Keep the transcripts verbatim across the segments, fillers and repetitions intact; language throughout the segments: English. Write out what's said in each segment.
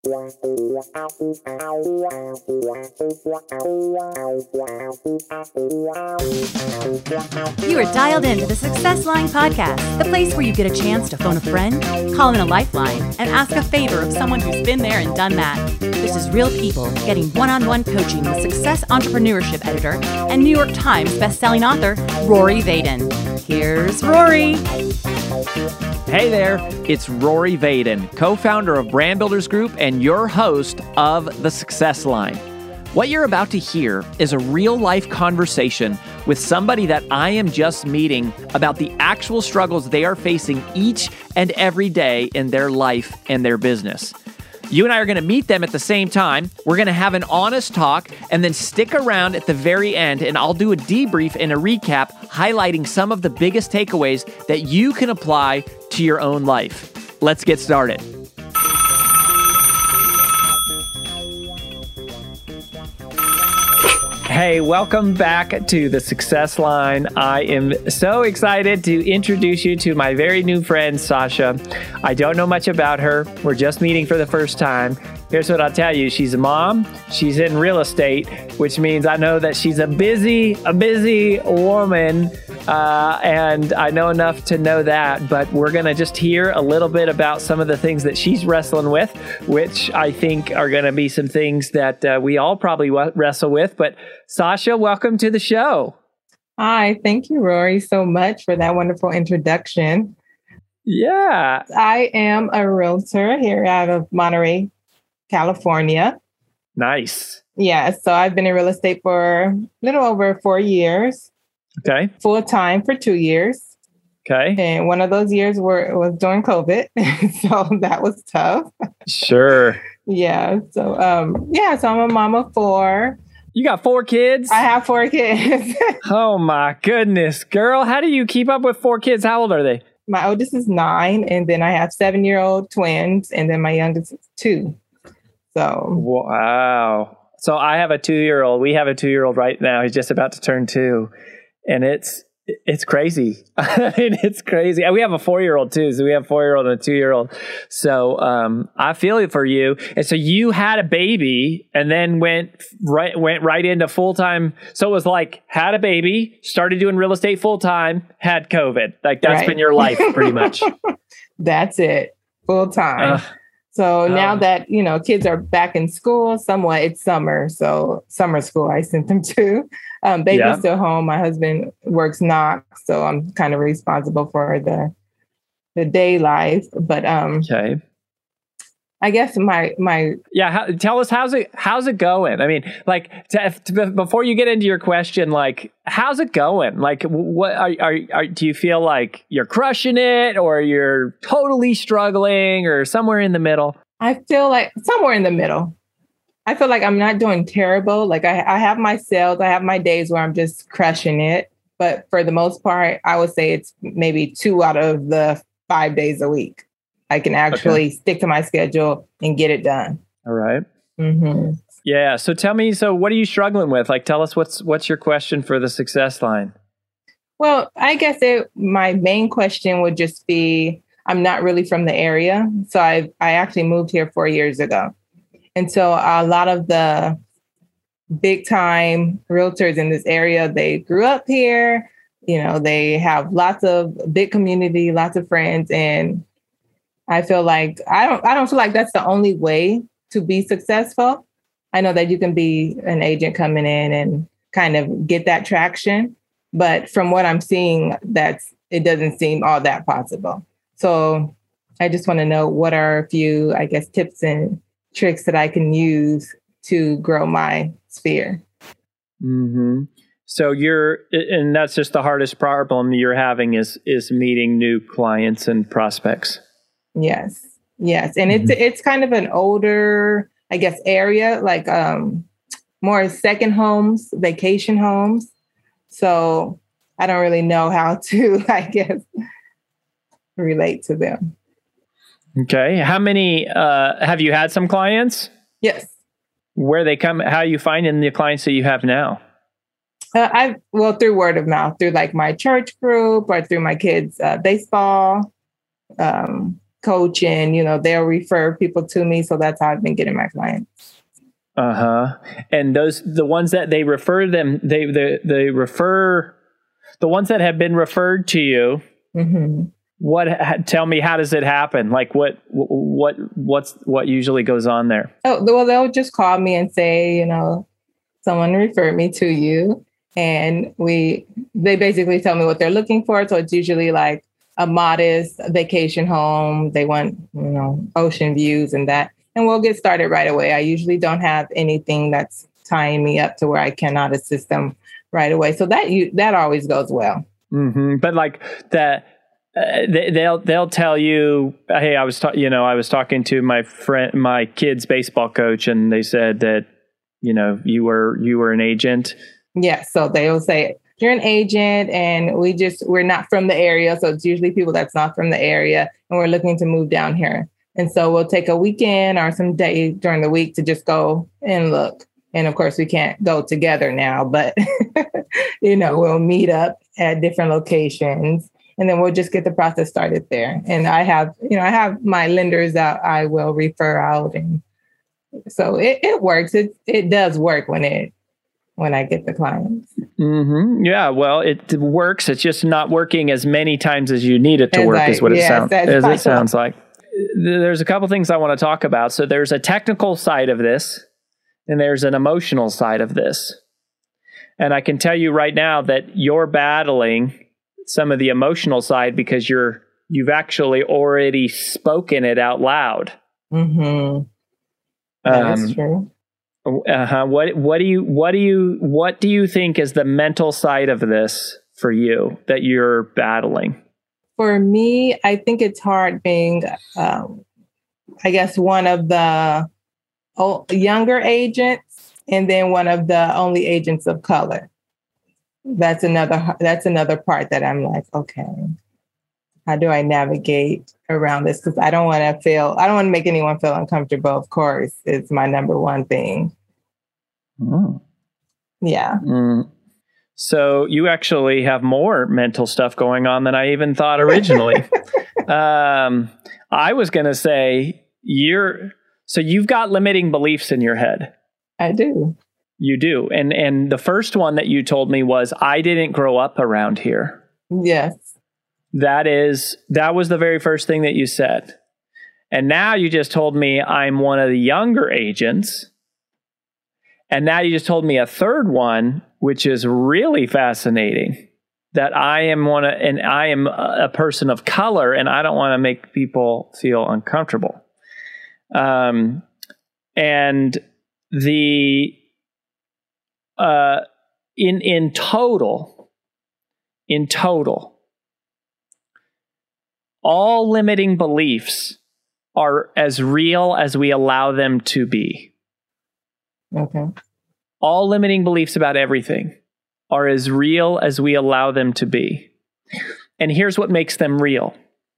You are dialed into the Success Line Podcast, the place where you get a chance to phone a friend, call in a lifeline, and ask a favor of someone who's been there and done that. This is real people getting one-on-one coaching with Success Entrepreneurship Editor and New York Times bestselling author Rory Vaden. Here's Rory. Hey there, it's Rory Vaden, co-founder of Brand Builders Group and your host of The Success Line. What you're about to hear is a real-life conversation with somebody that I am just meeting about the actual struggles they are facing each and every day in their life and their business. You and I are going to meet them at the same time. We're going to have an honest talk and then stick around at the very end and I'll do a debrief and a recap highlighting some of the biggest takeaways that you can apply to your own life. Let's get started. Hey, welcome back to the Success Line. I am so excited to introduce you to my very new friend, Sasha. I don't know much about her. We're just meeting for the first time. Here's what I'll tell you. She's a mom. She's in real estate, which means I know that she's a busy, a busy woman. Uh, and I know enough to know that, but we're going to just hear a little bit about some of the things that she's wrestling with, which I think are going to be some things that uh, we all probably w- wrestle with. But Sasha, welcome to the show. Hi, thank you, Rory, so much for that wonderful introduction. Yeah. I am a realtor here out of Monterey, California. Nice. Yeah, so I've been in real estate for a little over four years. Okay. Full time for two years. Okay. And one of those years were was during COVID. So that was tough. Sure. Yeah. So um, yeah, so I'm a mom of four. You got four kids? I have four kids. Oh my goodness, girl. How do you keep up with four kids? How old are they? My oldest is nine, and then I have seven-year-old twins, and then my youngest is two. So wow. So I have a two-year-old. We have a two-year-old right now. He's just about to turn two. And it's it's crazy. I mean, it's crazy. And we have a four-year-old too. So we have a four-year-old and a two-year-old. So um, I feel it for you. And so you had a baby and then went right went right into full-time. So it was like had a baby, started doing real estate full-time, had COVID. Like that's right. been your life pretty much. That's it. Full-time. Uh, so um, now that, you know, kids are back in school, somewhat it's summer. So summer school I sent them to. Um, baby's yeah. still home. My husband works Knox, so I'm kind of responsible for the the day life. But um, okay, I guess my my yeah. How, tell us how's it how's it going? I mean, like to, to, before you get into your question, like how's it going? Like, what are, are are do you feel like you're crushing it, or you're totally struggling, or somewhere in the middle? I feel like somewhere in the middle. I feel like I'm not doing terrible. Like I, I have my sales, I have my days where I'm just crushing it. But for the most part, I would say it's maybe two out of the five days a week. I can actually okay. stick to my schedule and get it done. All right. Mm-hmm. Yeah. So tell me, so what are you struggling with? Like, tell us what's what's your question for the Success Line? Well, I guess it, my main question would just be, I'm not really from the area. So I I actually moved here four years ago. And so a lot of the big time realtors in this area, they grew up here, you know, they have lots of big community, lots of friends. And I feel like I don't I don't feel like that's the only way to be successful. I know that you can be an agent coming in and kind of get that traction. But from what I'm seeing, that's it doesn't seem all that possible. So I just want to know what are a few, I guess, tips and tricks that I can use to grow my sphere. Mm-hmm. So you're, and that's just the hardest problem you're having is is meeting new clients and prospects. Yes, yes, and mm-hmm. it's it's kind of an older, I guess, area, like um, more second homes, vacation homes. So I don't really know how to, I guess, relate to them. Okay. How many, uh, have you had some clients? Yes. Where they come, how are you finding the clients that you have now? Uh, I well, through word of mouth, through like my church group or through my kids' uh, baseball, um, coach, and, you know, they'll refer people to me. So that's how I've been getting my clients. Uh-huh. And those, the ones that they refer them, they, they, they refer, the ones that have been referred to you, mm-hmm. what, tell me, how does it happen? Like what, what, what's, what usually goes on there? Oh, well, they'll just call me and say, you know, someone referred me to you. And we, they basically tell me what they're looking for. So it's usually like a modest vacation home. They want, you know, ocean views and that. And we'll get started right away. I usually don't have anything that's tying me up to where I cannot assist them right away. So that you that always goes well. Mm-hmm. But like that, uh, they, they'll they'll tell you, hey, I was ta- you know I was talking to my friend, my kid's baseball coach, and they said that, you know, you were you were an agent. Yeah. So they will say, you're an agent, and we just we're not from the area. So it's usually people that's not from the area, and we're looking to move down here. And so we'll take a weekend or some day during the week to just go and look. And of course, we can't go together now, but, you know, we'll meet up at different locations, and then we'll just get the process started there. And I have, you know, I have my lenders that I will refer out. And so it, it works. It, it does work when it, when I get the clients. Mm-hmm. Yeah, well, it works. It's just not working as many times as you need it to as work I, is what it, yes, sound, as it sounds like. There's a couple things I want to talk about. So there's a technical side of this, and there's an emotional side of this. And I can tell you right now that you're battling some of the emotional side because you're you've actually already spoken it out loud. Mm-hmm. That's um, true. Uh-huh. What what do you what do you what do you think is the mental side of this for you that you're battling? For me, I think it's hard being, um, I guess, one of the old, younger agents, and then one of the only agents of color. That's another. That's another part that I'm like, okay, how do I navigate around this? Because I don't want to feel. I don't want to make anyone feel uncomfortable. Of course, it's my number one thing. Oh. Yeah. Mm. So you actually have more mental stuff going on than I even thought originally. um, I was going to say you're, so you've got limiting beliefs in your head. I do. You do. And, and the first one that you told me was, I didn't grow up around here. Yes. That is, that was the very first thing that you said. And now you just told me I'm one of the younger agents. And now you just told me a third one, which is really fascinating, that I am one of, and I am a person of color, and I don't want to make people feel uncomfortable. Um, and the uh, in in total, in total, all limiting beliefs are as real as we allow them to be. Okay. All limiting beliefs about everything are as real as we allow them to be. And here's what makes them real.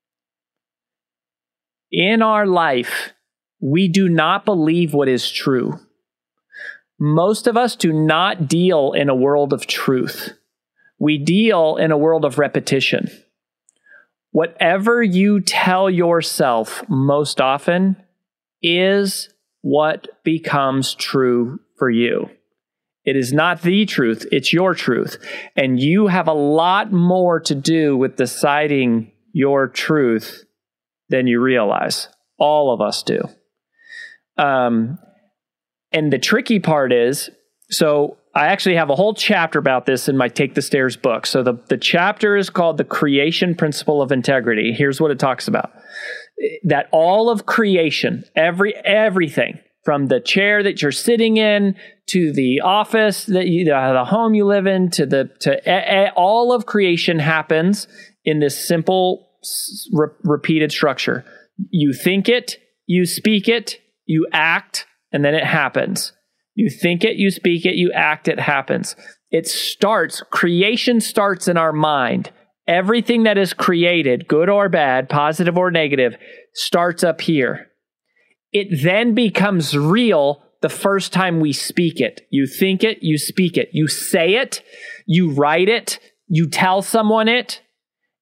In our life, we do not believe what is true. Most of us do not deal in a world of truth. We deal in a world of repetition. Whatever you tell yourself most often is what becomes true for you. It is not the truth, it's your truth. And you have a lot more to do with deciding your truth than you realize. All of us do. Um, and the tricky part is, so I actually have a whole chapter about this in my Take the Stairs book. So the, the chapter is called The Creation Principle of Integrity. Here's what it talks about. That all of creation, every everything, from the chair that you're sitting in to the office that you, the, the home you live in, to the to a, a, all of creation happens in this simple, re- repeated structure. You think it, you speak it, you act, and then it happens. You think it, you speak it, you act, it happens. It starts. Creation starts in our mind. Everything that is created, good or bad, positive or negative, starts up here. It then becomes real the first time we speak it. You think it, you speak it. You say it, you write it, you tell someone it.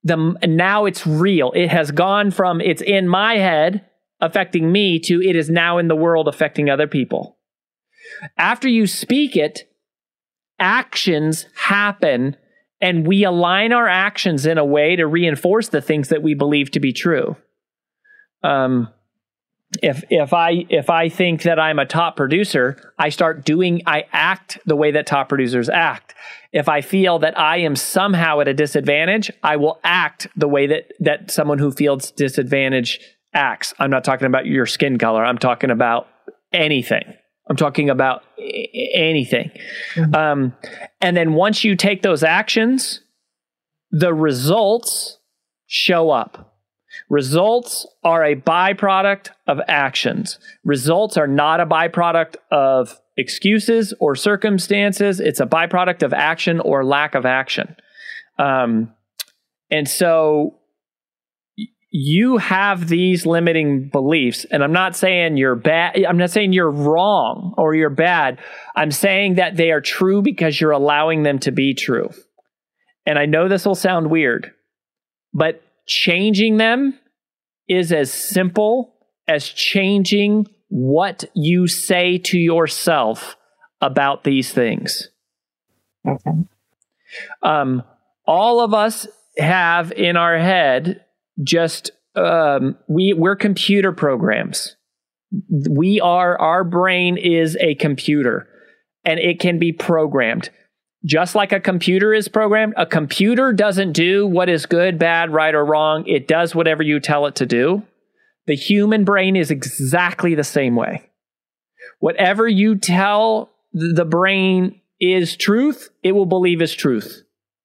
the now it's real. It has gone from it's in my head affecting me to it is now in the world affecting other people. After you speak it, actions happen, and we align our actions in a way to reinforce the things that we believe to be true. Um, if if I if I think that I'm a top producer, I start doing, I act the way that top producers act. If I feel that I am somehow at a disadvantage, I will act the way that that someone who feels disadvantage acts. I'm not talking about your skin color. I'm talking about anything. I'm talking about anything. Mm-hmm. Um, and then once you take those actions, the results show up. Results are a byproduct of actions. Results are not a byproduct of excuses or circumstances. It's a byproduct of action or lack of action. Um, and so you have these limiting beliefs, and I'm not saying you're bad. I'm not saying you're wrong or you're bad. I'm saying that they are true because you're allowing them to be true. And I know this will sound weird, but changing them is as simple as changing what you say to yourself about these things. Okay. Um, all of us have in our head just, um, we, we're computer programs. We are, our brain is a computer, and it can be programmed. Just like a computer is programmed, a computer doesn't do what is good, bad, right, or wrong. It does whatever you tell it to do. The human brain is exactly the same way. Whatever you tell the brain is truth, it will believe is truth.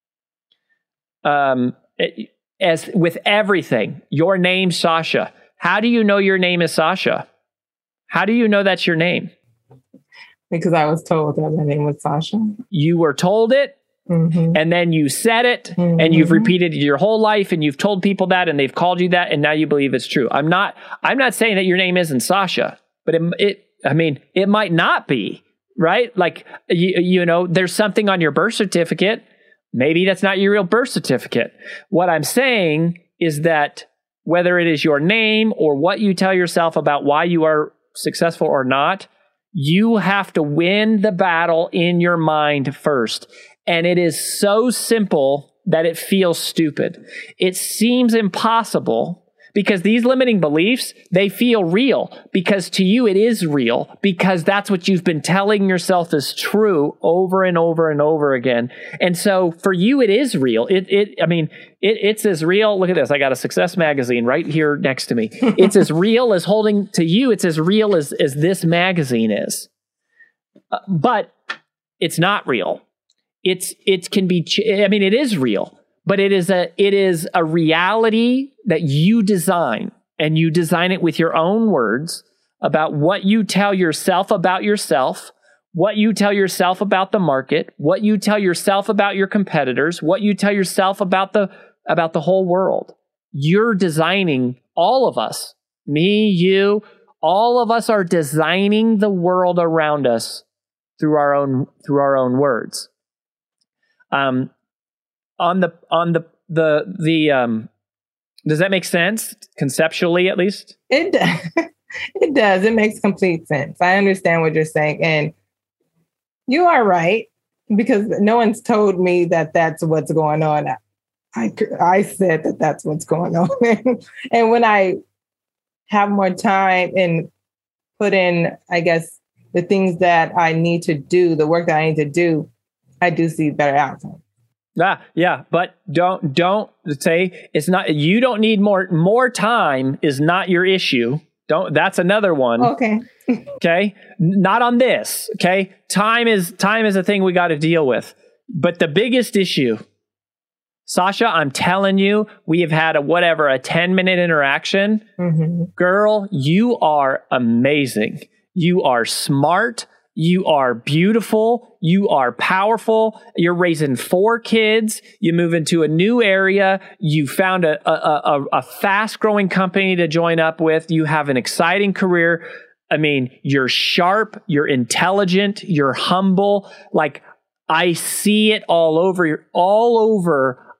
Um, it, as with everything, your name, Sasha. How do you know your name is Sasha? How do you know that's your name? Because I was told that my name was Sasha. You were told it, mm-hmm. and then you said it, mm-hmm. and you've repeated it your whole life, and you've told people that, and they've called you that, and now you believe it's true. I'm not. I'm not saying that your name isn't Sasha, but it. it I mean, it might not be, right? Like you, you know, there's something on your birth certificate. Maybe that's not your real birth certificate. What I'm saying is that whether it is your name or what you tell yourself about why you are successful or not, you have to win the battle in your mind first. And it is so simple that it feels stupid. It seems impossible because these limiting beliefs, they feel real because to you it is real because that's what you've been telling yourself is true over and over and over again. And so for you, it is real. It, it, I mean, it, it's as real. Look at this. I got a Success magazine right here next to me. It's as real as holding to you. It's as real as, as this magazine is, uh, but it's not real. It's, it can be, ch- I mean, it is real. But it is a it is a reality that you design, and you design it with your own words about what you tell yourself about yourself, what you tell yourself about the market, what you tell yourself about your competitors, what you tell yourself about the about the whole world. You're designing, all of us, me, you, all of us are designing the world around us through our own through our own words. Um On the on the the the um, does that make sense conceptually at least? It does. It does. It makes complete sense. I understand what you're saying, and you are right because no one's told me that that's what's going on. I I said that that's what's going on, and when I have more time and put in, I guess, the things that I need to do, the work that I need to do, I do see better outcomes. Ah, yeah, but don't don't say it's not. You don't need more. More time is not your issue. Don't. That's another one. Okay. Okay. Not on this. Okay. Time is time is a thing we got to deal with. But the biggest issue, Sasha, I'm telling you, we have had a whatever a ten minute interaction. Mm-hmm. Girl, you are amazing. You are smart. You are beautiful. You are powerful. You're raising four kids. You move into a new area. You found a, a, a, a fast-growing company to join up with. You have an exciting career. I mean, you're sharp. You're intelligent. You're humble. Like, I see it all over. You're all over.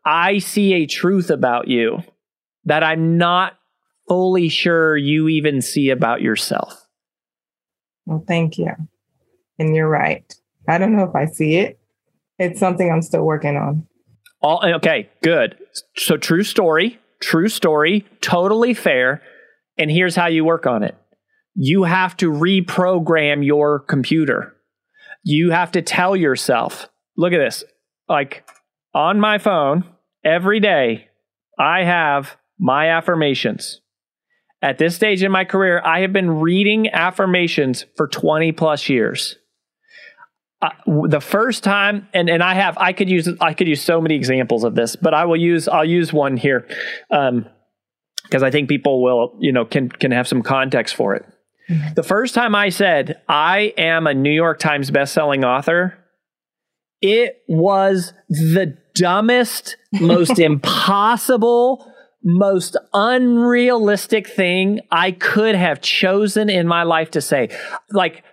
I see a truth about you that I'm not fully sure you even see about yourself. Well, thank you. And you're right. I don't know if I see it. It's something I'm still working on. All, okay, good. So true story, true story, totally fair. And here's how you work on it. You have to reprogram your computer. You have to tell yourself, look at this, like on my phone, every day, I have my affirmations. At this stage in my career, I have been reading affirmations for twenty plus years. Uh, the first time, and, and I have, I could use, I could use so many examples of this, but I will use, I'll use one here. Um, because I think people will, you know, can, can have some context for it. Mm-hmm. The first time I said, I am a New York Times bestselling author, it was the dumbest, most impossible, most unrealistic thing I could have chosen in my life to say. Like,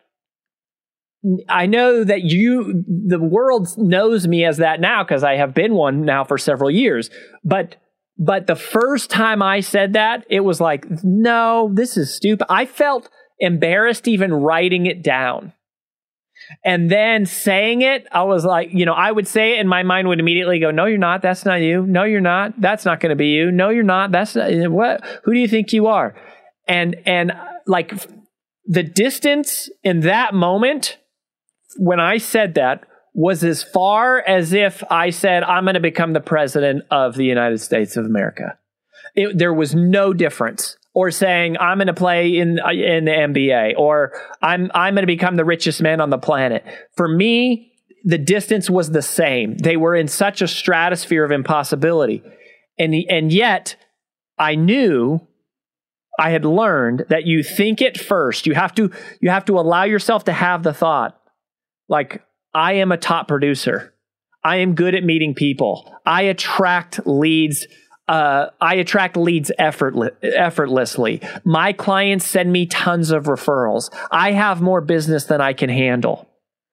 I know that you, the world knows me as that now because I have been one now for several years. But, but the first time I said that, it was like, no, this is stupid. I felt embarrassed even writing it down. And then saying it, I was like, you know, I would say it and my mind would immediately go, no, you're not. That's not you. No, you're not. That's not going to be you. No, you're not. That's not, what, who do you think you are? And, and like the distance in that moment, when I said that, was as far as if I said, I'm going to become the president of the United States of America. It, there was no difference. Or saying, I'm going to play in in the N B A, or I'm I'm going to become the richest man on the planet. For me, the distance was the same. They were in such a stratosphere of impossibility. And, and yet, I knew, I had learned that you think it first. You have to you have to allow yourself to have the thought, like, I am a top producer. I am good at meeting people. I attract leads. Uh, I attract leads effortless, effortlessly. My clients send me tons of referrals. I have more business than I can handle.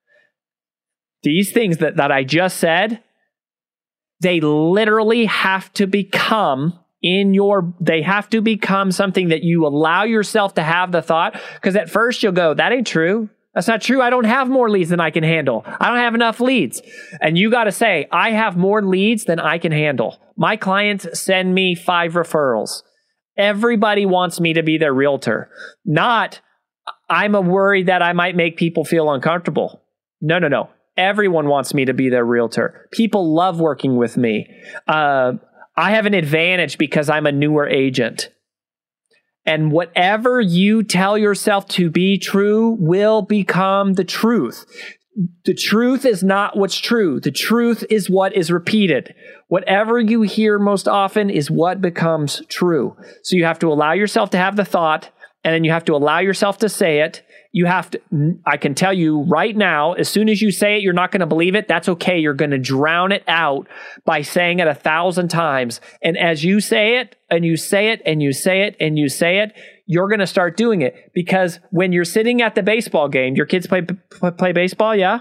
These things that, that I just said, they literally have to become in your, they have to become something that you allow yourself to have the thought. Because at first you'll go, that ain't true. That's not true. I don't have more leads than I can handle. I don't have enough leads. And you got to say, I have more leads than I can handle. My clients send me five referrals. Everybody wants me to be their realtor. Not, I'm a worry that I might make people feel uncomfortable. No, no, no. Everyone wants me to be their realtor. People love working with me. Uh, I have an advantage because I'm a newer agent. And whatever you tell yourself to be true will become the truth. The truth is not what's true. The truth is what is repeated. Whatever you hear most often is what becomes true. So you have to allow yourself to have the thought, and then you have to allow yourself to say it. You have to, I can tell you right now, as soon as you say it, you're not going to believe it. That's okay. You're going to drown it out by saying it a thousand times. And as you say it, and you say it, and you say it, and you say it, you're going to start doing it. Because when you're sitting at the baseball game, your kids play play baseball, yeah?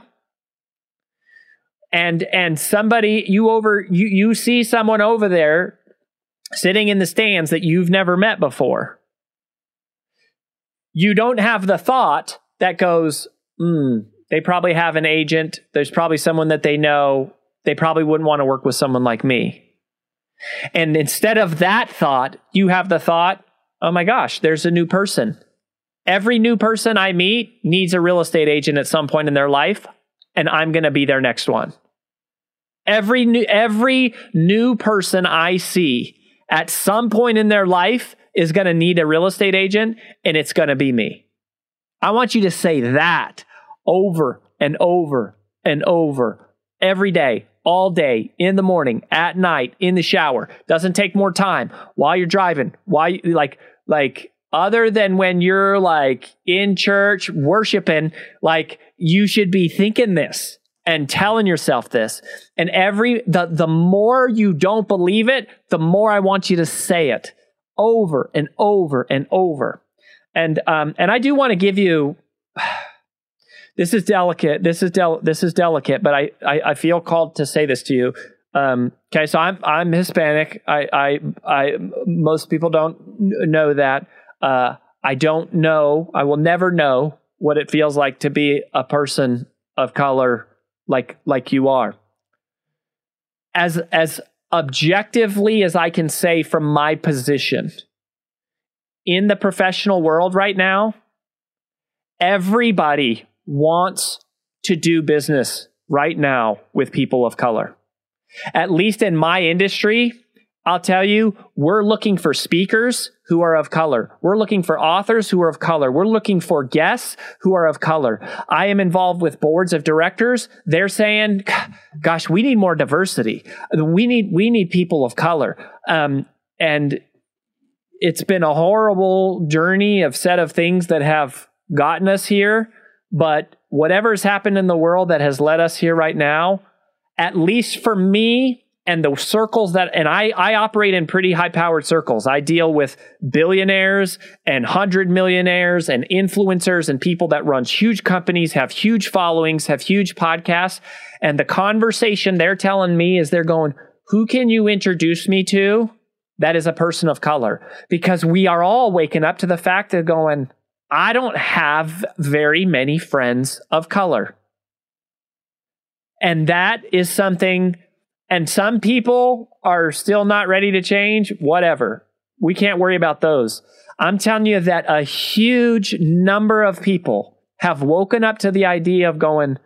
And and somebody, you over, you, you see someone over there sitting in the stands that you've never met before. You don't have the thought that goes, hmm, they probably have an agent. There's probably someone that they know. They probably wouldn't want to work with someone like me. And instead of that thought, you have the thought, oh my gosh, there's a new person. Every new person I meet needs a real estate agent at some point in their life, and I'm going to be their next one. Every new, every new person I see at some point in their life is going to need a real estate agent, and it's going to be me. I want you to say that over and over and over every day, all day, in the morning, at night, in the shower. Doesn't take more time while you're driving. While you, like, like other than when you're like in church worshiping, like you should be thinking this and telling yourself this. And every the the more you don't believe it, the more I want you to say it. Over and over and over. And um, and I do want to give you, this is delicate, this is del- this is delicate, but I, I, I feel called to say this to you. Um, okay, so I'm I'm Hispanic. I I, I most people don't know that. Uh, I don't know. I will never know what it feels like to be a person of color like like you are. As as objectively as I can say from my position in the professional world right now, everybody wants to do business right now with people of color. At least in my industry, I'll tell you, we're looking for speakers who are of color. We're looking for authors who are of color. We're looking for guests who are of color. I am involved with boards of directors. They're saying, gosh, we need more diversity. We need, we need people of color. Um, and it's been a horrible journey of set of things that have gotten us here. But whatever's happened in the world that has led us here right now, at least for me and the circles that, and I, I operate in pretty high powered circles. I deal with billionaires and hundred millionaires and influencers and people that run huge companies, have huge followings, have huge podcasts. And the conversation they're telling me is they're going, who can you introduce me to that is a person of color? Because we are all waking up to the fact of going, I don't have very many friends of color. And that is something, and some people are still not ready to change, whatever. We can't worry about those. I'm telling you that a huge number of people have woken up to the idea of going,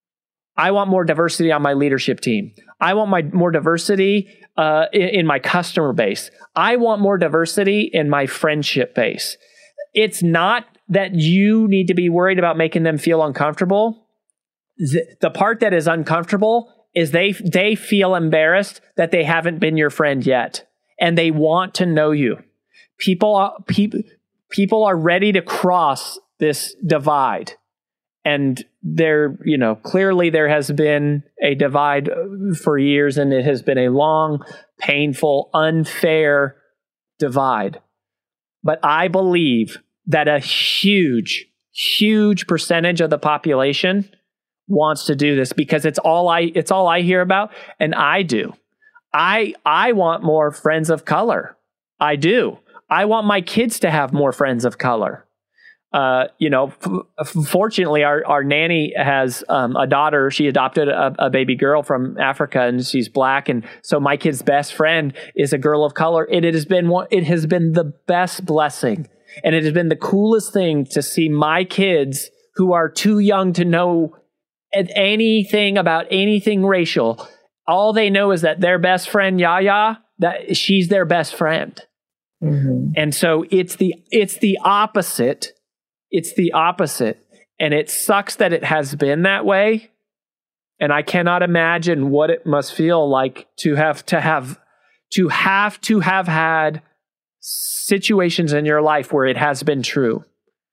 I want more diversity on my leadership team. I want my more diversity uh, in, in my customer base. I want more diversity in my friendship base. It's not that you need to be worried about making them feel uncomfortable. The, the part that is uncomfortable is they they feel embarrassed that they haven't been your friend yet, and they want to know you. People are, people people are ready to cross this divide, and there, you know, clearly there has been a divide for years, and it has been a long, painful, unfair divide. But I believe that a huge, huge percentage of the population wants to do this because it's all I it's all I hear about, and I do. I I want more friends of color. I do. I want my kids to have more friends of color. Uh, you know, f- fortunately, our, our nanny has um, a daughter. She adopted a, a baby girl from Africa, and she's black. And so my kid's best friend is a girl of color. And it has been one, it has been the best blessing, and it has been the coolest thing to see my kids who are too young to know anything about anything racial. All they know is that their best friend Yaya, that she's their best friend. Mm-hmm. And so it's the it's the opposite. It's the opposite. And it sucks that it has been that way. And I cannot imagine what it must feel like to have to have to have to have had situations in your life where it has been true.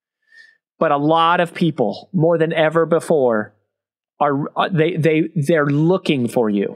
But a lot of people, more than ever before, are they they they're looking for you,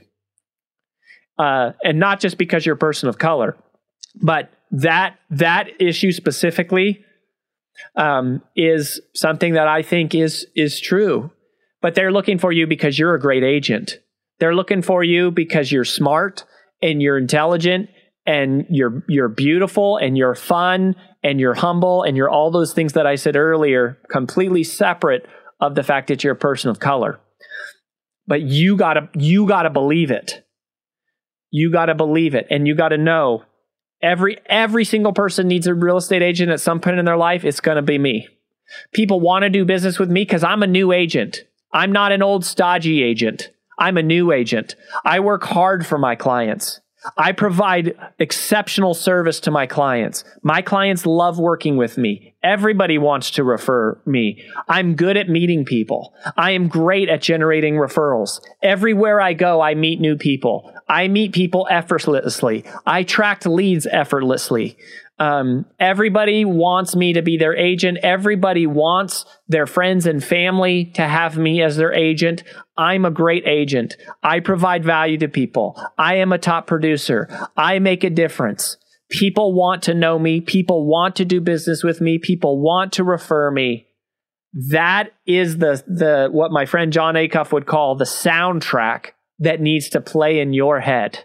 uh, and not just because you're a person of color, but that that issue specifically um, is something that I think is is true. But they're looking for you because you're a great agent. They're looking for you because you're smart and you're intelligent and you're you're beautiful and you're fun and you're humble and you're all those things that I said earlier, completely separate of the fact that you're a person of color. But you gotta, you gotta believe it. You gotta believe it. And you gotta know every, every single person needs a real estate agent at some point in their life. It's going to be me. People want to do business with me because I'm a new agent. I'm not an old stodgy agent. I'm a new agent. I work hard for my clients. I provide exceptional service to my clients. My clients love working with me. Everybody wants to refer me. I'm good at meeting people. I am great at generating referrals. Everywhere I go, I meet new people. I meet people effortlessly. I attract leads effortlessly. Um, everybody wants me to be their agent. Everybody wants their friends and family to have me as their agent. I'm a great agent. I provide value to people. I am a top producer. I make a difference. People want to know me. People want to do business with me. People want to refer me. That is the, the, what my friend John Acuff would call the soundtrack that needs to play in your head.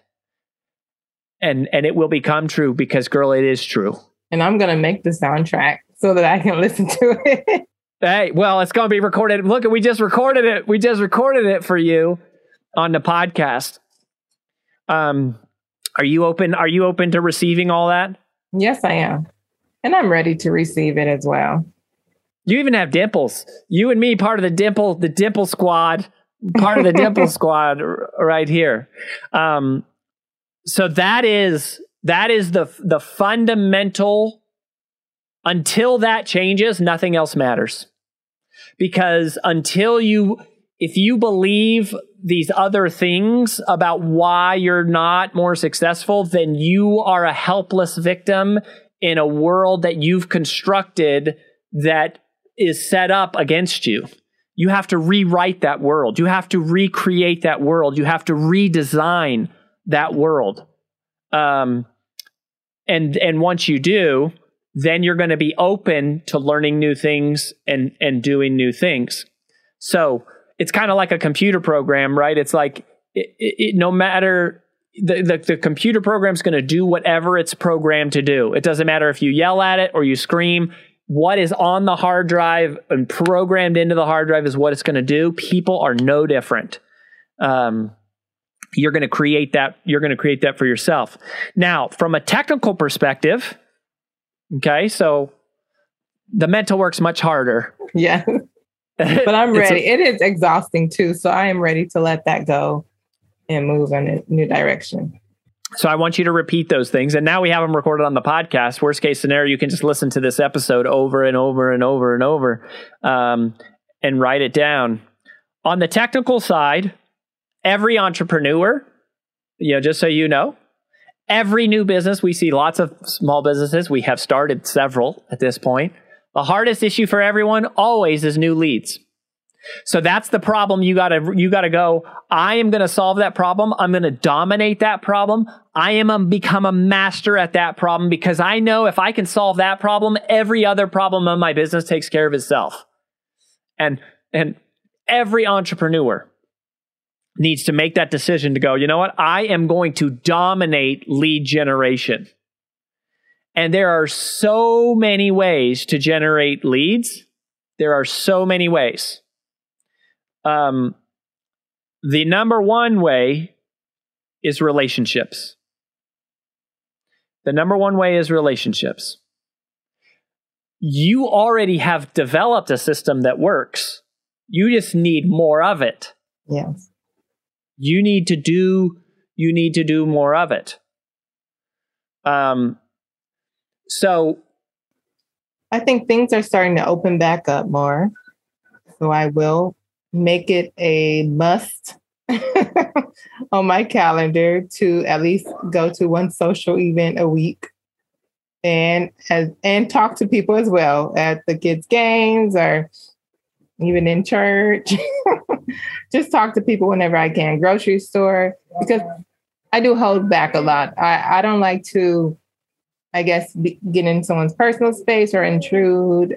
And and it will become true because, girl, it is true. And I'm going to make the soundtrack so that I can listen to it. Hey, well, it's going to be recorded. Look, we just recorded it. We just recorded it for you on the podcast. Um, are you open? Are you open to receiving all that? Yes, I am. And I'm ready to receive it as well. You even have dimples. You and me, part of the dimple, the dimple squad, part of the dimple squad right here. Um, so that is, that is the, the fundamental, until that changes, nothing else matters. Because until you, if you believe these other things about why you're not more successful, then you are a helpless victim in a world that you've constructed that is set up against you. You have to rewrite that world. You have to recreate that world. You have to redesign that world. Um, and, and once you do, then you're going to be open to learning new things and, and doing new things. So it's kind of like a computer program, right? It's like, it, it, no matter, the, the, the computer program is going to do whatever it's programmed to do. It doesn't matter if you yell at it or you scream. What is on the hard drive and programmed into the hard drive is what it's going to do. People are no different. Um, you're going to create that. You're going to create that for yourself. Now, from a technical perspective, okay, so the mental work's much harder. Yeah. But I'm ready. A, it is exhausting too. So I am ready to let that go and move in a new direction. So I want you to repeat those things. And now we have them recorded on the podcast. Worst case scenario, you can just listen to this episode over and over and over and over um, and write it down. On the technical side, every entrepreneur, you know, just so you know, every new business, we see lots of small businesses. We have started several at this point. The hardest issue for everyone always is new leads. So that's the problem. You gotta, you gotta go, I am going to solve that problem. I'm going to dominate that problem. I am going to become a master at that problem because I know if I can solve that problem, every other problem in my business takes care of itself. And, and every entrepreneur needs to make that decision to go, you know what? I am going to dominate lead generation. And there are so many ways to generate leads. There are so many ways. Um, the number one way is relationships. The number one way is relationships. You already have developed a system that works. You just need more of it. Yes. You need to do, you need to do more of it. Um, so I think things are starting to open back up more. So I will make it a must on my calendar to at least go to one social event a week and as, and talk to people as well at the kids' games or even in church. Just talk to people whenever I can. Grocery store, because I do hold back a lot. I, I don't like to, I guess, be, get in someone's personal space or intrude.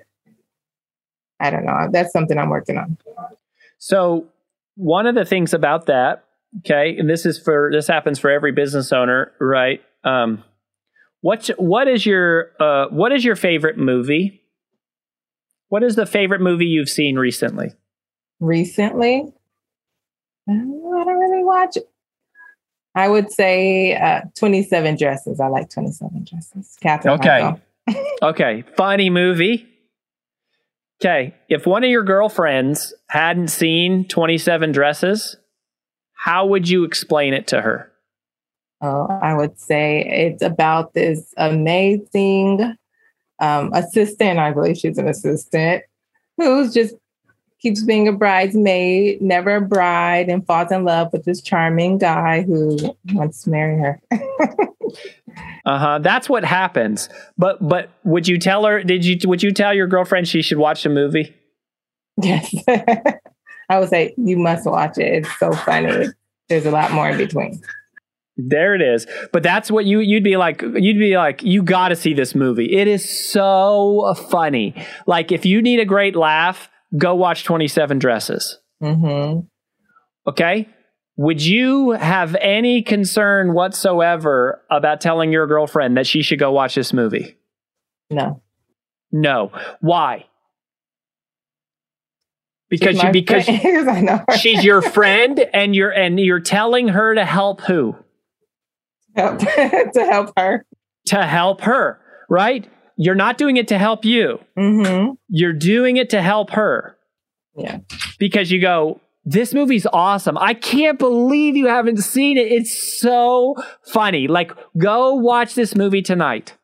I don't know. That's something I'm working on. So one of the things about that, okay, and this is for, this happens for every business owner, right? Um, what's, what is your, uh, what is your favorite movie? What is the favorite movie you've seen recently? Recently? I don't really watch it. I would say uh, twenty-seven Dresses. I like twenty-seven Dresses. Catherine Okay. Okay. Funny movie. Okay. If one of your girlfriends hadn't seen twenty-seven Dresses, how would you explain it to her? Oh, I would say it's about this amazing um, assistant. I believe she's an assistant who's just keeps being a bridesmaid, never a bride, and falls in love with this charming guy who wants to marry her. Uh-huh. That's what happens. But but would you tell her, did you would you tell your girlfriend she should watch the movie? Yes. I would say you must watch it. It's so funny. There's a lot more in between. There it is. But that's what you you'd be like, you'd be like, you got to see this movie. It is so funny. Like if you need a great laugh, go watch twenty-seven Dresses. Mm-hmm. Okay? would you have any concern whatsoever about telling your girlfriend that she should go watch this movie? No. No. Why? Because She's you because I know her. she's your friend, and you're and you're telling her to help who? Help. To help her. To help her, right? You're not doing it to help you. Mm-hmm. You're doing it to help her. Yeah. Because you go, this movie's awesome. I can't believe you haven't seen it. It's so funny. Like, go watch this movie tonight.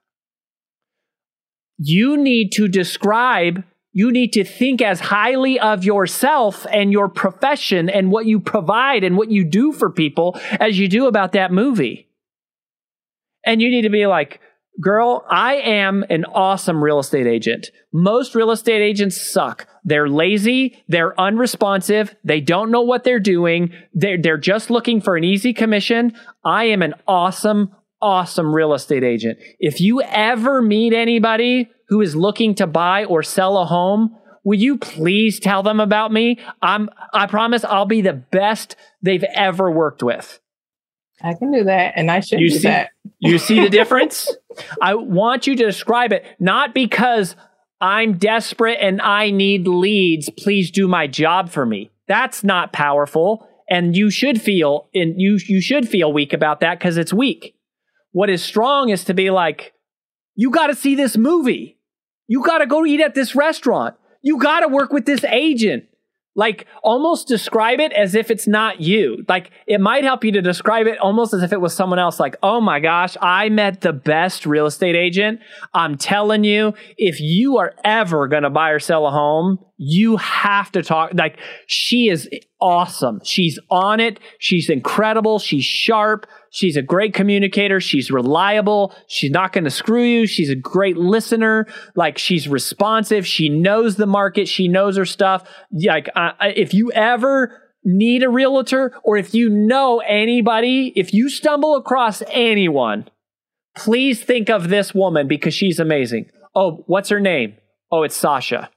You need to describe, you need to think as highly of yourself and your profession and what you provide and what you do for people as you do about that movie. And you need to be like, girl, I am an awesome real estate agent. Most real estate agents suck. They're lazy. They're unresponsive. They don't know what they're doing. They're, they're just looking for an easy commission. I am an awesome, awesome real estate agent. If you ever meet anybody who is looking to buy or sell a home, will you please tell them about me? I'm, I promise I'll be the best they've ever worked with. I can do that, and I should you do see, that. You see the difference? I want you to describe it, not because I'm desperate and I need leads. Please do my job for me. That's not powerful, and you should feel and you you should feel weak about that because it's weak. What is strong is to be like, you got to see this movie. You got to go eat at this restaurant. You got to work with this agent. Like, almost describe it as if it's not you. Like, it might help you to describe it almost as if it was someone else. Like, oh my gosh, I met the best real estate agent. I'm telling you, if you are ever going to buy or sell a home, you have to talk. Like, she is awesome. She's on it. She's incredible. She's sharp. She's a great communicator. She's reliable. She's not going to screw you. She's a great listener. Like, she's responsive. She knows the market. She knows her stuff. Like, uh, if you ever need a realtor, or if you know anybody, if you stumble across anyone, please think of this woman because she's amazing. Oh, what's her name? Oh, it's Sasha.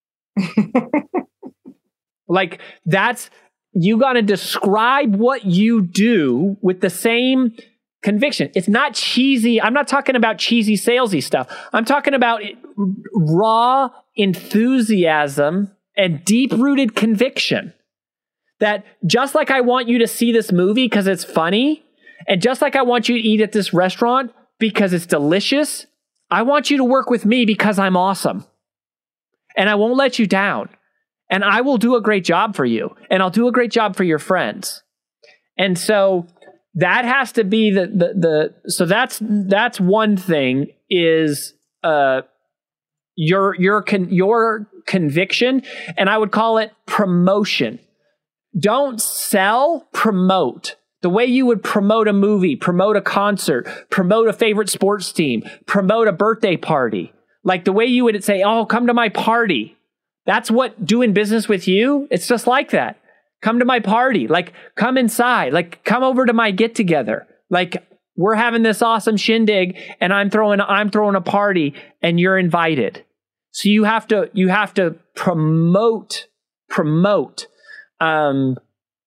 Like, that's, you got to describe what you do with the same conviction. It's not cheesy. I'm not talking about cheesy salesy stuff. I'm talking about raw enthusiasm and deep-rooted conviction. That just like I want you to see this movie because it's funny, and just like I want you to eat at this restaurant because it's delicious, I want you to work with me because I'm awesome. And I won't let you down. And I will do a great job for you. And I'll do a great job for your friends. And so that has to be the, the, the so that's, that's one thing is, uh, your, your, con, your conviction. And I would call it promotion. Don't sell, promote. The way you would promote a movie, promote a concert, promote a favorite sports team, promote a birthday party. Like the way you would say, oh, come to my party. That's what doing business with you, it's just like that. Come to my party. Like, come inside. Like, come over to my get together. Like, we're having this awesome shindig and I'm throwing I'm throwing a party and you're invited. So you have to you have to promote promote um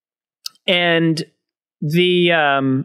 and the um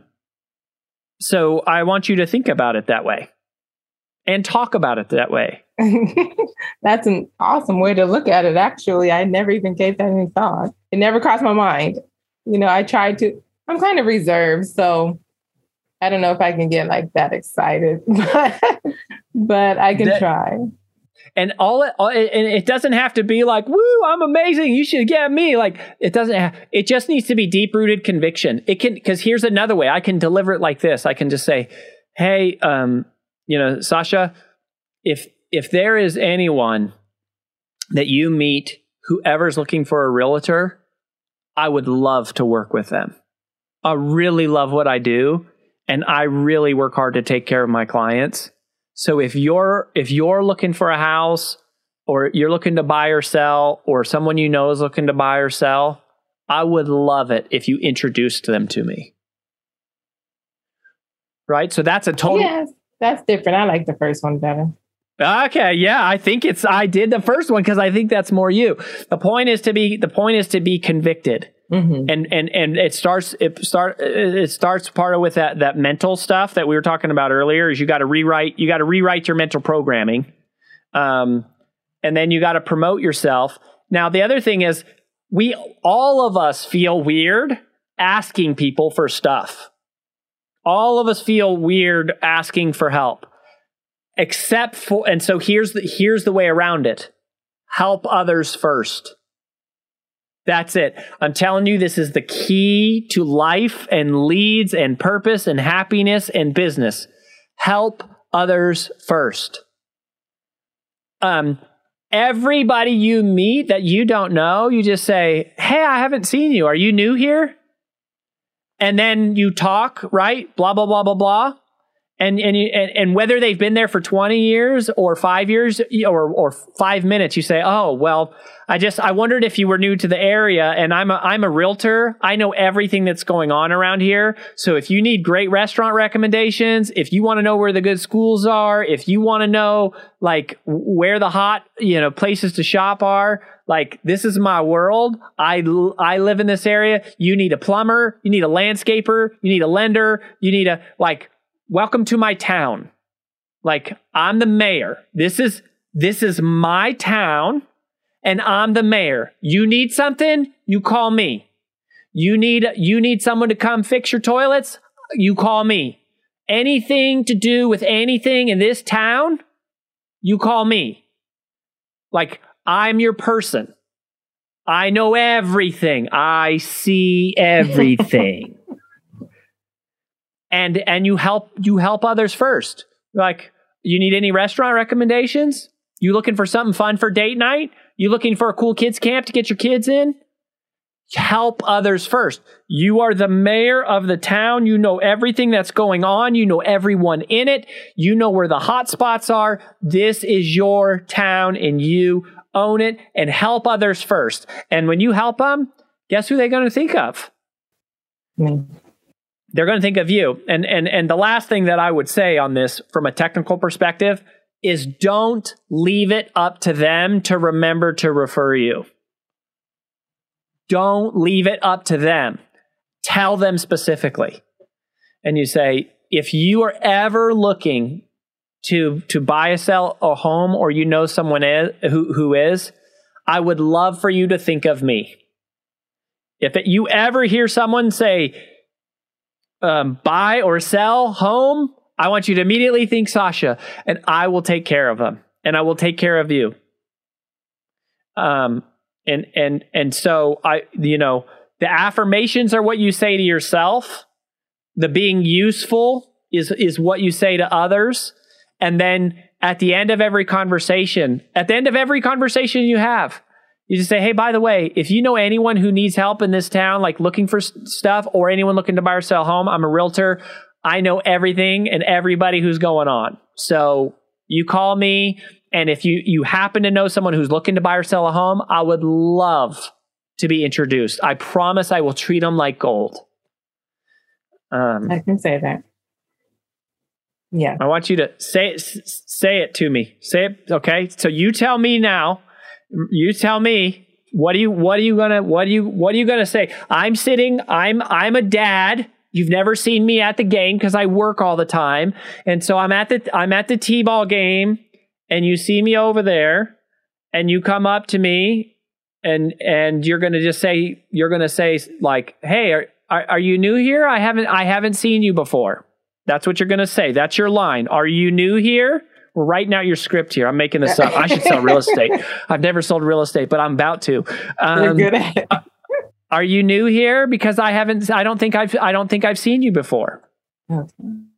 so I want you to think about it that way and talk about it that way. That's an awesome way to look at it. Actually, I never even gave that any thought. It never crossed my mind. You know, I tried to, I'm kind of reserved, so I don't know if I can get like that excited, but, but I can that, try. And all it, all it, and it doesn't have to be like, woo, I'm amazing. You should get me. Like, it doesn't have, it just needs to be deep rooted conviction. It can, because here's another way I can deliver it like this. I can just say, hey, um, you know, Sasha, if, if there is anyone that you meet, whoever's looking for a realtor, I would love to work with them. I really love what I do, and I really work hard to take care of my clients. So if you're if you're looking for a house, or you're looking to buy or sell, or someone you know is looking to buy or sell, I would love it if you introduced them to me. Right? So that's a total... Yes, that's different. I like the first one better. Okay, yeah, I think it's I did the first one because I think that's more you. The point is to be the point is to be convicted. Mm-hmm. And and and it starts it start it starts part of with that that mental stuff that we were talking about earlier. Is you got to rewrite you got to rewrite your mental programming, um, and then you got to promote yourself. Now the other thing is we all of us feel weird asking people for stuff. All of us feel weird asking for help, except for and so here's the here's the way around it: help others first. That's it. I'm telling you, this is the key to life and leads and purpose and happiness and business. Help others first. Um, everybody you meet that you don't know, you just say, hey, I haven't seen you. Are you new here? And then you talk, right? Blah, blah, blah, blah, blah. And and, you, and and whether they've been there for twenty years or five years or or five minutes, you say, "Oh, well, I just I wondered if you were new to the area, and I'm a I'm a realtor. I know everything that's going on around here. So if you need great restaurant recommendations, if you want to know where the good schools are, if you want to know like where the hot, you know, places to shop are, like this is my world. I I live in this area. You need a plumber, you need a landscaper, you need a lender, you need a like welcome to my town. Like, I'm the mayor. This is this is my town, and I'm the mayor. You need something? You call me. You need you need someone to come fix your toilets? You call me. Anything to do with anything in this town? You call me. Like, I'm your person. I know everything. I see everything. And and you help you help others first. Like, you need any restaurant recommendations? You looking for something fun for date night? You looking for a cool kids camp to get your kids in? Help others first. You are the mayor of the town. You know everything that's going on. You know everyone in it. You know where the hot spots are. This is your town and you own it, and help others first. And when you help them, guess who they're going to think of? Mm. They're going to think of you. And, and, and the last thing that I would say on this from a technical perspective is don't leave it up to them to remember to refer you. Don't leave it up to them. Tell them specifically. And you say, if you are ever looking to, to buy or sell a home, or you know someone is, who, who is, I would love for you to think of me. If it, you ever hear someone say, Um, buy or sell home, I want you to immediately think Sasha, and I will take care of them, and I will take care of you. Um, and and and so I, you know, the affirmations are what you say to yourself. The being useful is is what you say to others, and then at the end of every conversation, at the end of every conversation you have, you just say, hey, by the way, if you know anyone who needs help in this town, like looking for st- stuff, or anyone looking to buy or sell a home, I'm a realtor. I know everything and everybody who's going on. So you call me, and if you, you happen to know someone who's looking to buy or sell a home, I would love to be introduced. I promise I will treat them like gold. Um, I can say that. Yeah. I want you to say it, say it to me. Say it, okay? So you tell me now. You tell me, what do you what are you gonna what do you what are you gonna say? I'm sitting, I'm I'm a dad. You've never seen me at the game because I work all the time. And so I'm at the I'm at the T-ball game, and you see me over there, and you come up to me, and and you're gonna just say you're gonna say like, hey, are, are are you new here? I haven't I haven't seen you before. That's what you're gonna say. That's your line. Are you new here? We're writing out your script here. I'm making this up. I should sell real estate. I've never sold real estate, but I'm about to. Um, You're good at it. Are you new here? Because I haven't. I don't think I've. I don't think I've seen you before. Okay.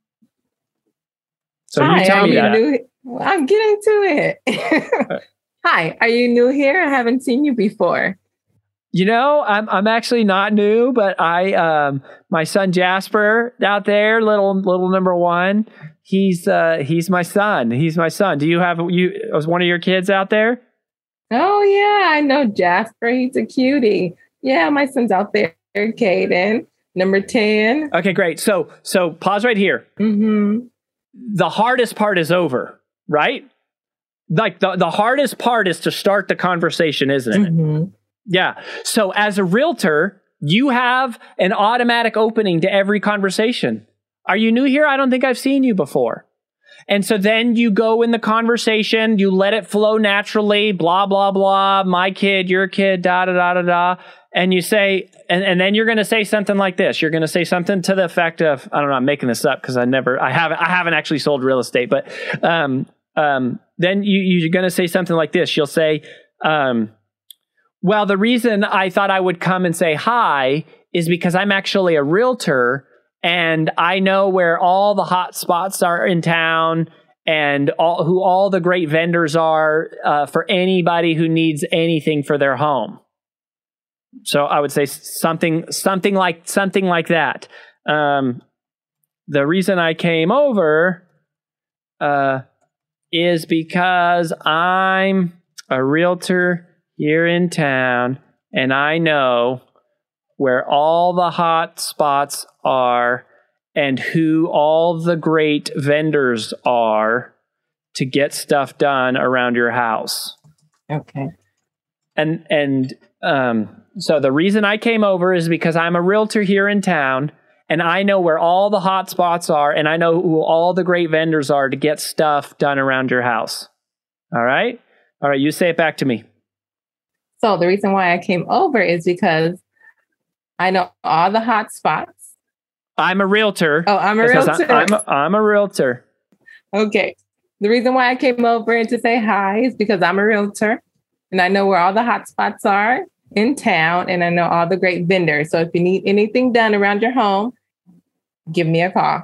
So Hi, you tell are me you that. New? I'm getting to it. Hi, are you new here? I haven't seen you before. You know, I'm I'm actually not new, but I um my son Jasper out there, little little number one. He's uh he's my son. He's my son. Do you have you was one of your kids out there? Oh yeah, I know Jasper. He's a cutie. Yeah, my son's out there. Caden, number ten. Okay, great. So so pause right here. Mm-hmm. The hardest part is over, right? Like the, the hardest part is to start the conversation, isn't it? Mm-hmm. Yeah. So as a realtor, you have an automatic opening to every conversation. Are you new here? I don't think I've seen you before. And so then you go in the conversation, you let it flow naturally, blah, blah, blah, my kid, your kid, da, da, da, da, da. And you say, and, and then you're going to say something like this. You're going to say something to the effect of, I don't know, I'm making this up because I never, I haven't, I haven't actually sold real estate, but um, um, then you, you're going to say something like this. You'll say, um, well, the reason I thought I would come and say hi is because I'm actually a realtor and I know where all the hot spots are in town and all, who all the great vendors are uh, for anybody who needs anything for their home. So I would say something, something like, something like that. Um, the reason I came over uh, is because I'm a realtor here in town, and I know where all the hot spots are and who all the great vendors are to get stuff done around your house. Okay. And, and, um, so the reason I came over is because I'm a realtor here in town and I know where all the hot spots are and I know who all the great vendors are to get stuff done around your house. All right? All right, you say it back to me. So the reason why I came over is because I know all the hot spots. I'm a realtor. Oh, I'm a realtor. I'm a, I'm a realtor. Okay. The reason why I came over and to say hi is because I'm a realtor and I know where all the hot spots are in town and I know all the great vendors. So if you need anything done around your home, give me a call.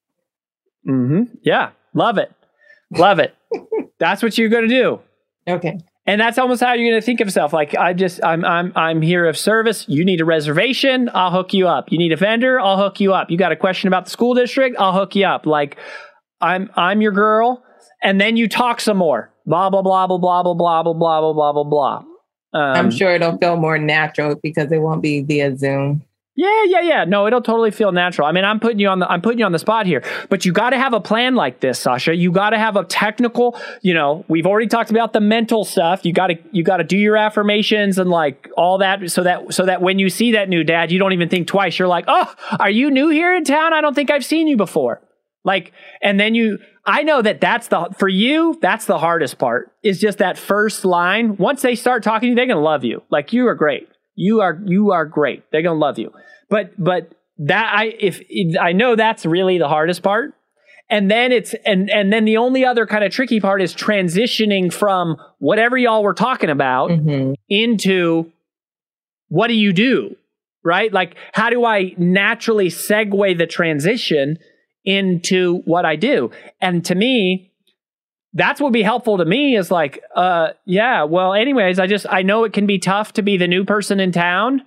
Mm-hmm. Yeah. Love it. Love it. That's what you're going to do. Okay. And that's almost how you're going to think of yourself. Like I just, I'm, I'm, I'm here of service. You need a reservation. I'll hook you up. You need a vendor. I'll hook you up. You got a question about the school district. I'll hook you up. Like I'm, I'm your girl. And then you talk some more. Blah, blah, blah, blah, blah, blah, blah, blah, blah, blah, blah, blah, blah. Um, I'm sure it'll feel more natural because it won't be via Zoom. Yeah, yeah, yeah. No, it'll totally feel natural. I mean, I'm putting you on the I'm putting you on the spot here, but you got to have a plan like this, Sasha. You got to have a technical. You know, we've already talked about the mental stuff. You got to you got to do your affirmations and like all that, so that so that when you see that new dad, you don't even think twice. You're like, oh, are you new here in town? I don't think I've seen you before. Like, and then you. I know that that's the for you. That's the hardest part. Is just that first line. Once they start talking to you, they're gonna love you. Like you are great. You are you are great. They're gonna love you. But but that I if, if I know that's really the hardest part. And then it's and and then the only other kind of tricky part is transitioning from whatever y'all were talking about mm-hmm. into what do you do? Right? Like how do I naturally segue the transition into what I do? And to me, that's what would be helpful to me is like, uh, yeah, well, anyways, I just, I know it can be tough to be the new person in town.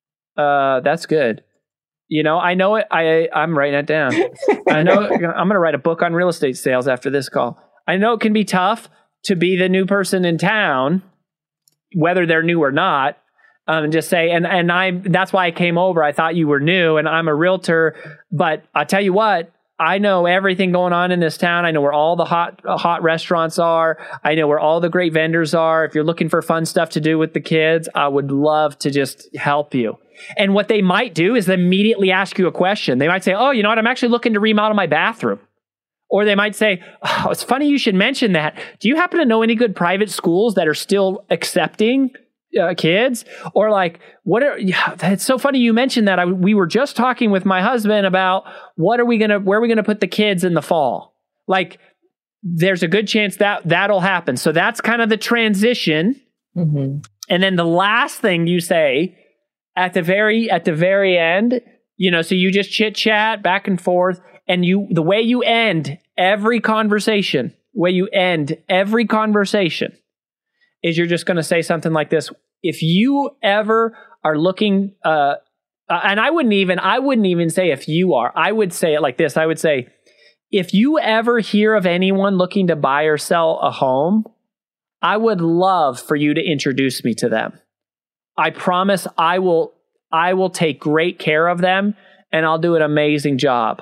Uh, that's good. You know, I know it. I, I'm writing it down. I know I'm going to write a book on real estate sales after this call. I know it can be tough to be the new person in town, whether they're new or not. Um, and just say, and, and I'm, that's why I came over. I thought you were new and I'm a realtor, but I'll tell you what, I know everything going on in this town. I know where all the hot hot restaurants are. I know where all the great vendors are. If you're looking for fun stuff to do with the kids, I would love to just help you. And what they might do is immediately ask you a question. They might say, oh, you know what? I'm actually looking to remodel my bathroom. Or they might say, oh, it's funny you should mention that. Do you happen to know any good private schools that are still accepting Uh, kids? Or like, what are, yeah, it's so funny you mentioned that. I, we were just talking with my husband about what are we going to, where are we going to put the kids in the fall? Like, there's a good chance that that'll happen. So that's kind of the transition. Mm-hmm. And then the last thing you say at the very, at the very end, you know, so you just chit chat back and forth and you, the way you end every conversation, way you end every conversation is you're just going to say something like this. If you ever are looking, uh, uh, and I wouldn't even, I wouldn't even say if you are, I would say it like this. I would say, if you ever hear of anyone looking to buy or sell a home, I would love for you to introduce me to them. I promise I will, I will take great care of them and I'll do an amazing job.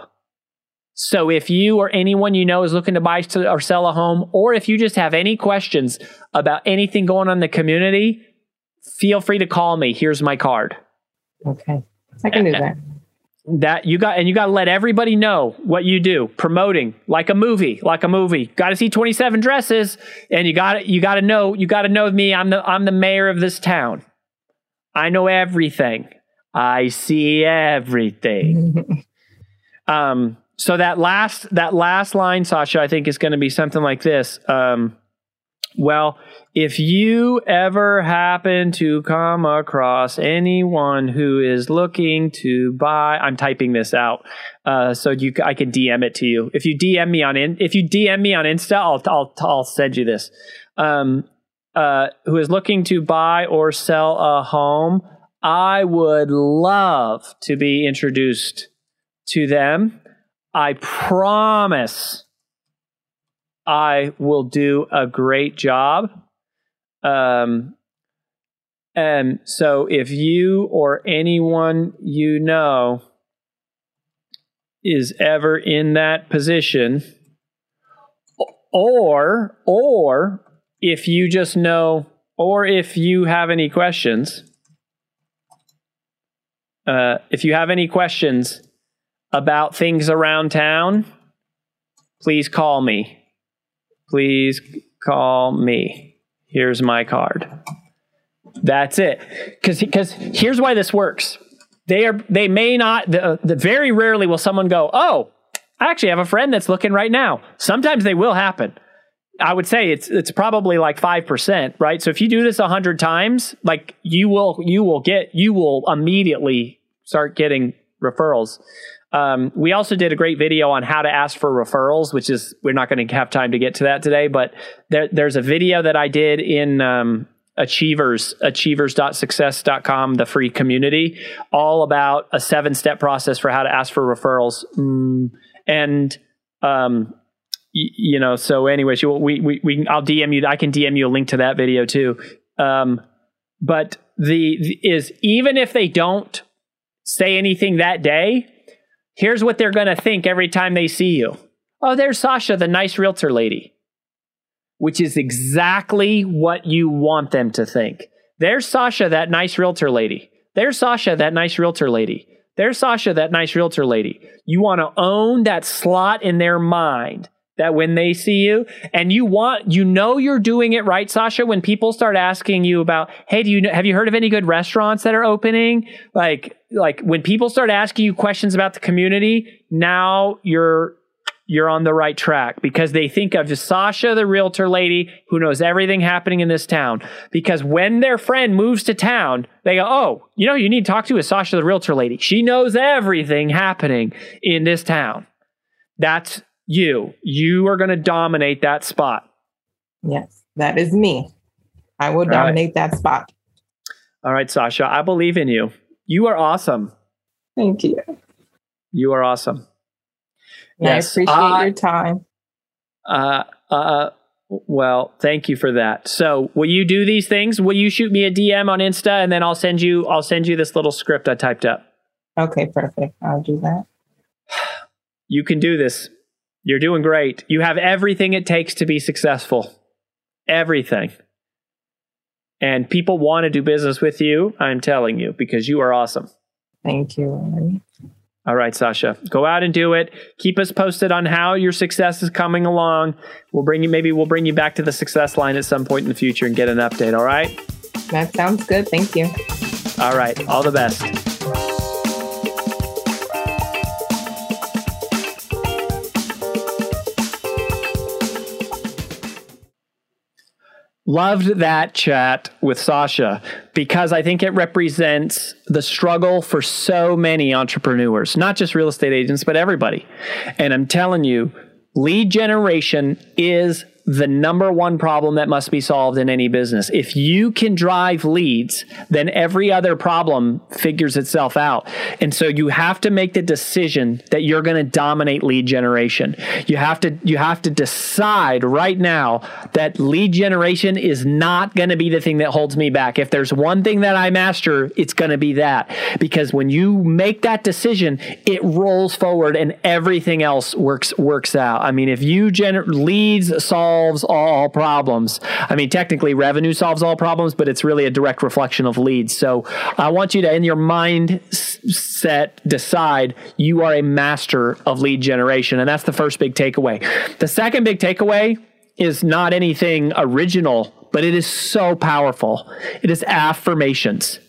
So if you or anyone you know is looking to buy or sell a home, or if you just have any questions about anything going on in the community, feel free to call me. Here's my card. Okay. I can do that. That you got, and you got to let everybody know what you do. Promoting like a movie, like a movie. Got to see twenty-seven dresses, and you got to you got to know you got to know me. I'm the I'm the mayor of this town. I know everything. I see everything. um. So that last that last line, Sasha, I think is going to be something like this. Um. Well, if you ever happen to come across anyone who is looking to buy, I'm typing this out, uh, so you, I can D M it to you. If you D M me on in, if you D M me on Insta, I'll I'll I'll send you this. Um, uh, who is looking to buy or sell a home? I would love to be introduced to them. I promise I will do a great job. Um, and so if you or anyone you know is ever in that position, or, or if you just know, or if you have any questions, uh, if you have any questions about things around town, please call me. Please call me. Here's my card. That's it. Because because here's why this works. They are they may not. The, the very rarely will someone go, oh, I actually have a friend that's looking right now. Sometimes they will happen. I would say it's it's probably like five percent, right? So if you do this a hundred times, like you will you will get you will immediately start getting referrals. Um, we also did a great video on how to ask for referrals, which is, we're not going to have time to get to that today, but there, there's a video that I did in um, Achievers, achievers dot success dot com, the free community, all about a seven-step process for how to ask for referrals. Mm, and, um, y- you know, so anyways, you, we, we, we, I'll D M you, I can D M you a link to that video too. Um, but the, the is, even if they don't say anything that day, here's what they're going to think every time they see you. Oh, there's Sasha, the nice realtor lady. Which is exactly what you want them to think. There's Sasha, that nice realtor lady. There's Sasha, that nice realtor lady. There's Sasha, that nice realtor lady. You want to own that slot in their mind that when they see you, and you want, you know you're doing it right, Sasha, when people start asking you about, hey, do you know, have you heard of any good restaurants that are opening? Like, like when people start asking you questions about the community, now you're, you're on the right track, because they think of just Sasha, the realtor lady who knows everything happening in this town. Because when their friend moves to town, they go, oh, you know, you need to talk to is Sasha, the realtor lady. She knows everything happening in this town. That's you. You are going to dominate that spot. Yes, that is me. I will dominate right. that spot. All right, Sasha, I believe in you. You are awesome. Thank you. You are awesome. Yeah, yes. I appreciate uh, your time. Uh, uh, well, thank you for that. So, will you do these things? Will you shoot me a D M on Insta, and then I'll send you. I'll send you this little script I typed up. Okay, perfect. I'll do that. You can do this. You're doing great. You have everything it takes to be successful. Everything. And people want to do business with you. I'm telling you, because you are awesome. Thank you. All right, Sasha, go out and do it. Keep us posted on how your success is coming along. We'll bring you, maybe we'll bring you back to the success line at some point in the future and get an update. All right. That sounds good. Thank you. All right. All the best. Loved that chat with Sasha, because I think it represents the struggle for so many entrepreneurs, not just real estate agents, but everybody. And I'm telling you, lead generation is the number one problem that must be solved in any business. If you can drive leads, then every other problem figures itself out. And so you have to make the decision that you're going to dominate lead generation. You have to, you have to decide right now that lead generation is not going to be the thing that holds me back. If there's one thing that I master, it's going to be that. Because when you make that decision, it rolls forward and everything else works, works out. I mean, if you generate leads, solve solves all problems. I mean, technically revenue solves all problems, but it's really a direct reflection of leads. So I want you to, in your mindset, decide you are a master of lead generation. And that's the first big takeaway. The second big takeaway is not anything original, but it is so powerful. It is affirmations.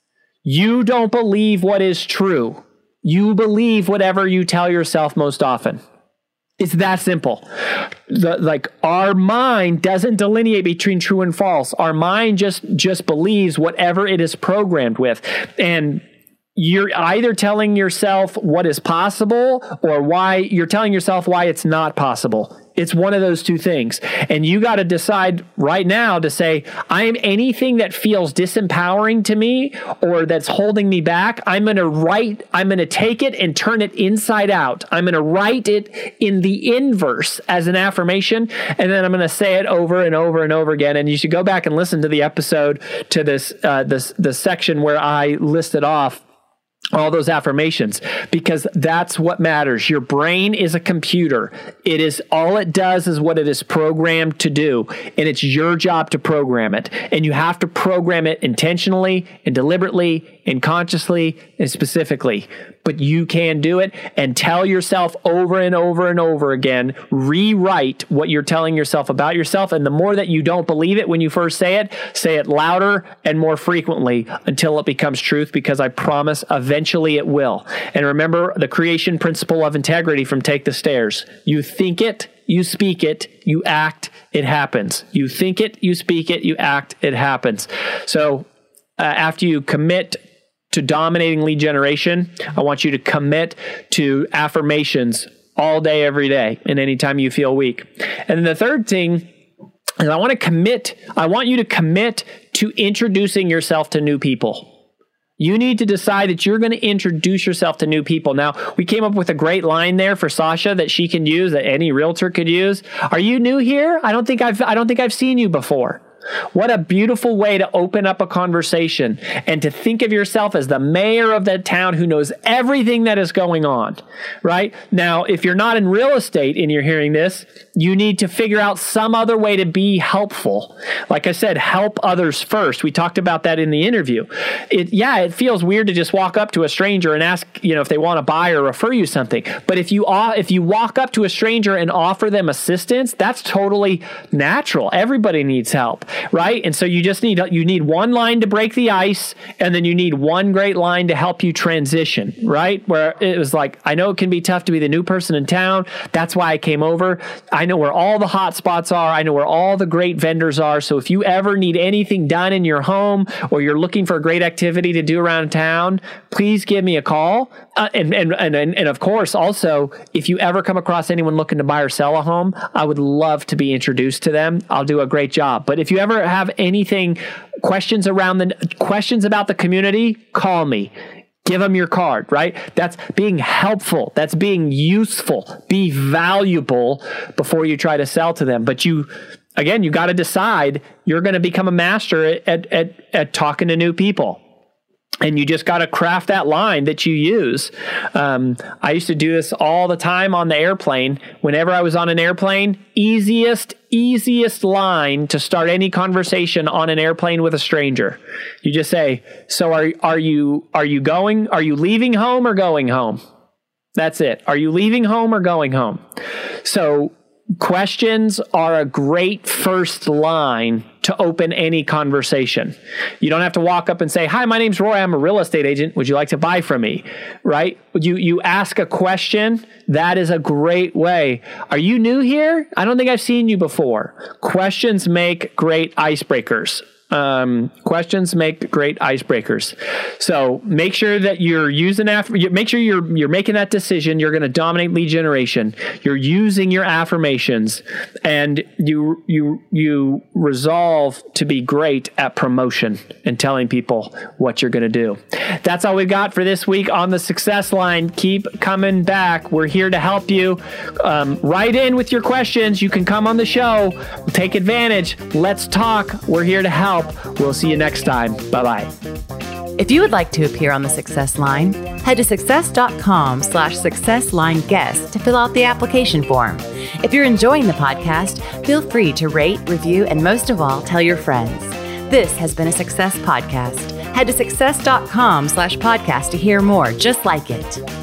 You don't believe what is true. You believe whatever you tell yourself most often. It's that simple. The, like our mind doesn't delineate between true and false. Our mind just, just believes whatever it is programmed with. And you're either telling yourself what is possible or why you're telling yourself why it's not possible. It's one of those two things. And you got to decide right now to say, I am anything that feels disempowering to me or that's holding me back. I'm going to write, I'm going to take it and turn it inside out. I'm going to write it in the inverse as an affirmation. And then I'm going to say it over and over and over again. And you should go back and listen to the episode to this, uh, this, the section where I listed off all those affirmations, because that's what matters. Your brain is a computer. It is all it does is what it is programmed to do. And it's your job to program it. And you have to program it intentionally and deliberately and consciously and specifically. But you can do it, and tell yourself over and over and over again, rewrite what you're telling yourself about yourself. And the more that you don't believe it when you first say it, say it louder and more frequently until it becomes truth, because I promise eventually it will. And remember the creation principle of integrity from Take the Stairs. You think it, you speak it, you act, it happens. You think it, you speak it, you act, it happens. So uh, after you commit to dominating lead generation, I want you to commit to affirmations all day, every day, and anytime you feel weak. And then the third thing is I want to commit, I want you to commit to introducing yourself to new people. You need to decide that you're going to introduce yourself to new people. Now, we came up with a great line there for Sasha that she can use, that any realtor could use. Are you new here? I don't think I've, I don't think I've seen you before. What a beautiful way to open up a conversation and to think of yourself as the mayor of that town who knows everything that is going on, right? Now, if you're not in real estate and you're hearing this, you need to figure out some other way to be helpful. Like I said, help others first. We talked about that in the interview. It, yeah, it feels weird to just walk up to a stranger and ask, you know, if they want to buy or refer you something. But if you uh, if you walk up to a stranger and offer them assistance, that's totally natural. Everybody needs help. Right? And so you just need, you need one line to break the ice, and then you need one great line to help you transition, right? Where it was like, I know it can be tough to be the new person in town. That's why I came over. I know where all the hot spots are. I know where all the great vendors are. So if you ever need anything done in your home, or you're looking for a great activity to do around town, please give me a call. Uh, and, and, and, and of course, also, if you ever come across anyone looking to buy or sell a home, I would love to be introduced to them. I'll do a great job. But if you ever have anything, questions around the questions about the community, call me. Give them your card, right? That's being helpful. That's being useful. Be valuable before you try to sell to them. But you, again, you got to decide you're going to become a master at, at, at talking to new people. And you just got to craft that line that you use. Um, I used to do this all the time on the airplane. Whenever I was on an airplane, easiest, easiest line to start any conversation on an airplane with a stranger. You just say, so are, are you, are you going, are you leaving home or going home? That's it. Are you leaving home or going home? So questions are a great first line to open any conversation. You don't have to walk up and say, hi, my name's Roy. I'm a real estate agent. Would you like to buy from me? Right? You, you ask a question. That is a great way. Are you new here? I don't think I've seen you before. Questions make great icebreakers. Um, questions make great icebreakers. So make sure that you're using, aff- make sure you're, you're making that decision. You're going to dominate lead generation. You're using your affirmations, and you, you, you resolve to be great at promotion and telling people what you're going to do. That's all we've got for this week on the Success Line. Keep coming back. We're here to help you. Um, write in with your questions. You can come on the show. Take advantage. Let's talk. We're here to help. We'll see you next time. Bye-bye. If you would like to appear on the Success Line, head to success.com slash success line guest to fill out the application form. If you're enjoying the podcast, feel free to rate, review, and most of all, tell your friends. This has been a Success Podcast. Head to success.com slash podcast to hear more just like it.